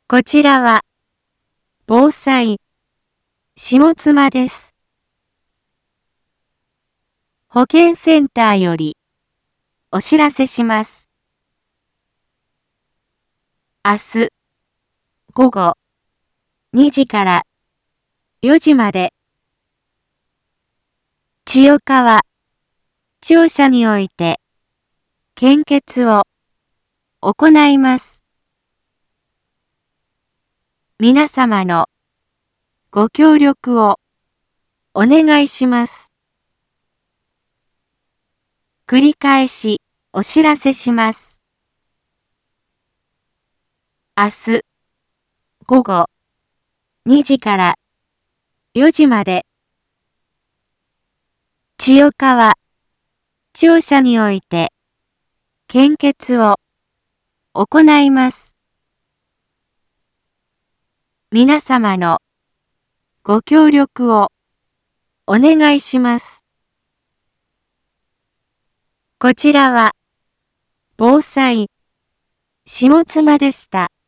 こちらは、防災、下妻です。保健センターより、お知らせします。明日、午後、2時から4時まで、千代川、庁舎において、献血を行います。皆様のご協力をお願いします。繰り返しお知らせします。明日、午後、2時から4時まで、千代川、庁舎において、献血を行います。皆様のご協力をお願いします。こちらは、防災、下妻でした。